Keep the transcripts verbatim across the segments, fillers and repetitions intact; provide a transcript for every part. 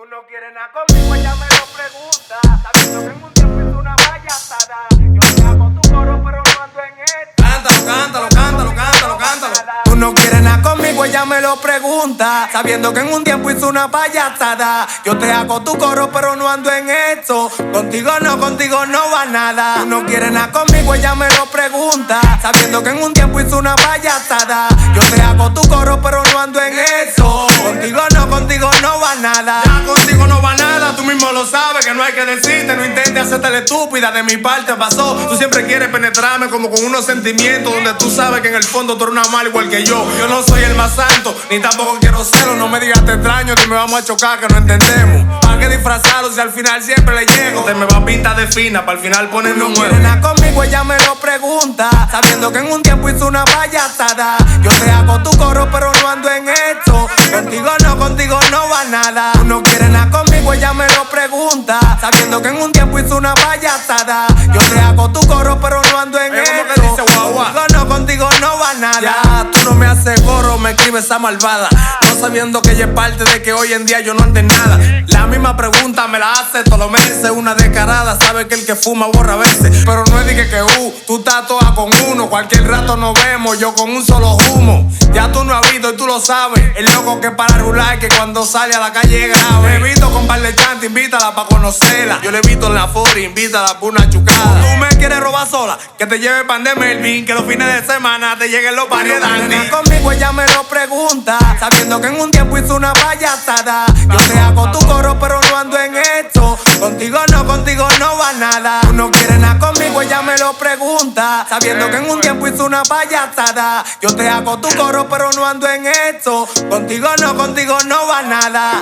Tú no quieres nada conmigo, ella me lo pregunta. Sabiendo que en un tiempo hizo una payasada. Yo te hago tu coro, pero no ando en esto. Cántalo, cántalo, cántalo, cántalo, cántalo. Tú no quieres nada conmigo, ella me lo pregunta. Sabiendo que en un tiempo hizo una payasada. Yo te hago tu coro, pero no ando en esto. Contigo no, contigo no va nada. Tú no quieres nada conmigo, ella me lo pregunta. Sabiendo que en un tiempo hizo una payasada. Yo te hago tu coro, pero no ando en eso. Contigo no, contigo no va nada. Ya contigo no va nada, tú mismo lo sabes que no hay que decirte. No intentes hacerte la estúpida, de mi parte pasó. Tú siempre quieres penetrarme como con unos sentimientos donde tú sabes que en el fondo tú eres una mala igual que yo. Yo no soy el más santo, ni tampoco quiero serlo. No me digas te extraño, que me vamos a chocar, que no entendemos. ¿Para qué disfrazarlo si al final siempre le llego? Te me va a pintar de fina, para al final ponerme un No nuevo. quiere nada conmigo, ella me lo pregunta. Sabiendo que en un tiempo hizo una payasada. Yo te hago tu coro, pero no ando en esto. Contigo no, contigo no va nada. Tú no quieres nada conmigo, ella me lo pregunta. Sabiendo que en un tiempo hizo una payasada. Yo te hago tu coro, pero no ando en Oye, ¿cómo esto. que dice guau, guau? Contigo no, contigo no va nada. Ya, tú no me haces coro, me escribes esa malvada. No sabiendo que ella es parte de que hoy en día yo no ande en nada. La misma pregunta me la hace todos los meses. Una descarada, sabe que el que fuma borra a veces. Pero no es de que, que uh, tú estás toda con uno. Cualquier rato nos vemos, yo con un solo humo. Ya tú no has visto y tú lo sabes. El loco que para rular, que cuando sale a la calle grave. Me he visto con par de chante, invítala pa' conocerla. Yo le he visto en la fori, invítala por una chucada. Tú me quieres robar sola, que te lleve pan de Melvin. Que los fines de semana te lleguen los panes de Dandy. Conmigo ella me lo pregunta. Sabiendo que en un tiempo hizo una payasada. Yo te hago tu coro, pero no ando en esto. Contigo no, contigo no va nada. Tú no quieres nada conmigo, ella me lo pregunta. Sabiendo que en un tiempo hizo una payasada. Yo te hago tu coro, pero no ando en esto. Contigo no, contigo no va nada.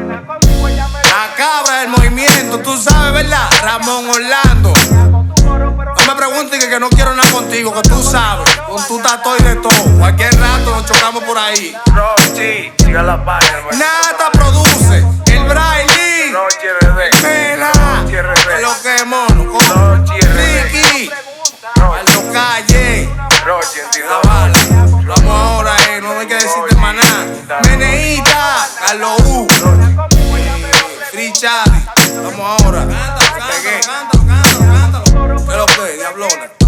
La cabra del movimiento, tú sabes, ¿verdad? Ramón Orlando. No me preguntes que, que no quiero nada contigo, que tú sabes. Con tu tatuaje y de todo. Cualquier rato nos chocamos por ahí. Rochi, siga la página. Nada produce. El Braille. Rochi R D. Mela. Rochi R D. Que lo que mono. Rochi R D. Ricky. Aldo Calle. Rochi en La bala. Vamos ahora, eh. No hay que decirte más nada. Meneíta. Carlos U. Free Chadi. Vamos ahora. Cántalo, cántalo, cántalo, cántalo. ¿Qué es lo que es, diablona?